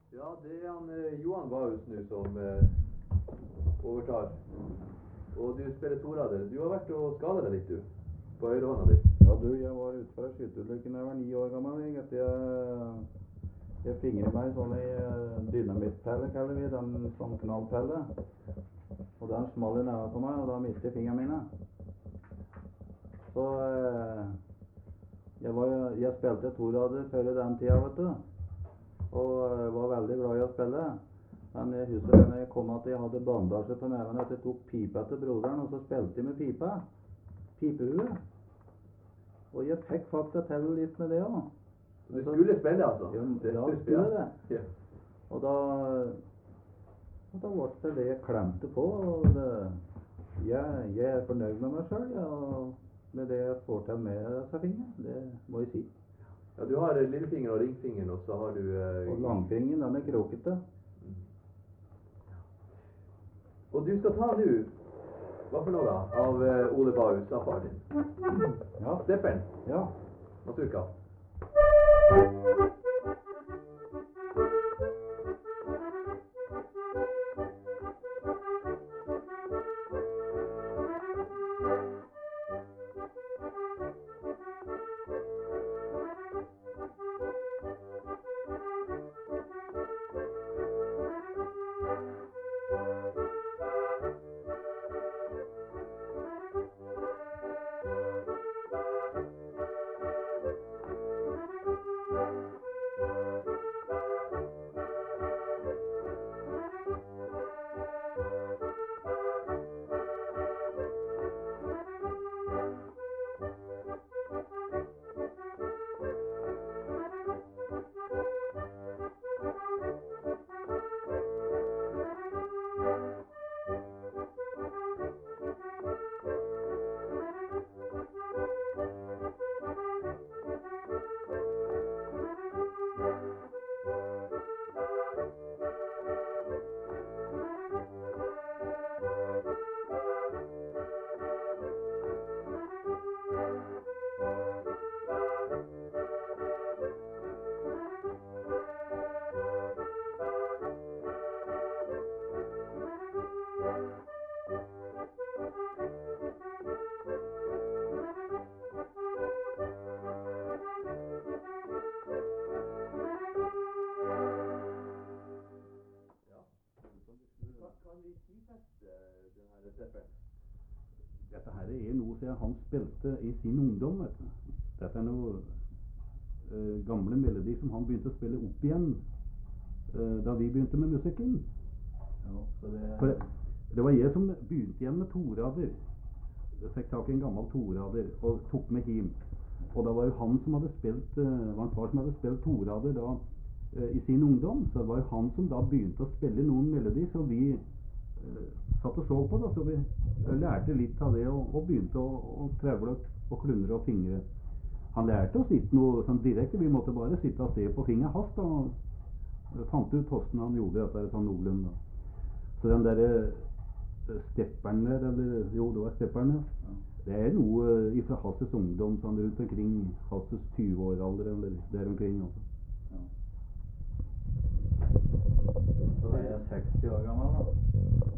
Ja, det er han Johan Bahus nå som overtar. Og du spiller torader. Du har vært og skadet deg litt, du. På høyrehånda di. Ja, du, jeg var ute fra skyteulykken da jeg var 9 år gammel. Jeg fingret meg sånn i dynamittpelle, kaller vi den, sånn knallpelle. Og den smalt i neven på meg, og da mistet jeg fingrene mine. Så jeg spilte torader før i den tida, vet du. Og var veldig glad i å spille. Men jeg husker da jeg kom at jeg hadde bandasje på neven, at jeg tok pipa til broderen, og så spilte jeg med pipa. Pipehue. Og jeg fikk faktisk til litt med det også. Du skulle spille, altså? Ja, jeg skulle det. Ja. Og da ble det det jeg klemte på. Og jeg er fornøyd med meg selv, ja, med det jeg får til med disse fingrene. Det må jeg si. Ja, du har lillefinger og ringfingeren, og så har du... Og langfingeren, den er krokete. Og du skal ta nå, hva for noe da, av Ole Bahus, av far din? Ja. Stepperen? Ja. Mazurka? Dette her er noe som han spilte i sin ungdom, vet du. Dette er noe gamle melodi som han begynte å spille opp igjen da vi begynte med musikken. Ja, så For det var jeg som begynte igjen med torader. Jeg fikk tak i en gammel torader og tok med hjem. Og da var jo han som hadde spilt, var en far som hadde spilt torader da i sin ungdom, så det var jo han som da begynte å spille noen melodi, så vi satt og så på det, så vi lærte litt av det og begynte å trevle og klundre og fingre. Han lærte oss ikke noe sånn direkte, vi måtte bare sitte og se på fingeren hans da, og fant ut hvordan han gjorde dette sånn noenlunde. Så den der stepperen der, eller jo, det var stepperen, ja. Det er noe fra Hasses ungdom, sånn rundt omkring Hasses 20-år-alder, eller der omkring også. Ja. Så er jeg 60 år gammel da.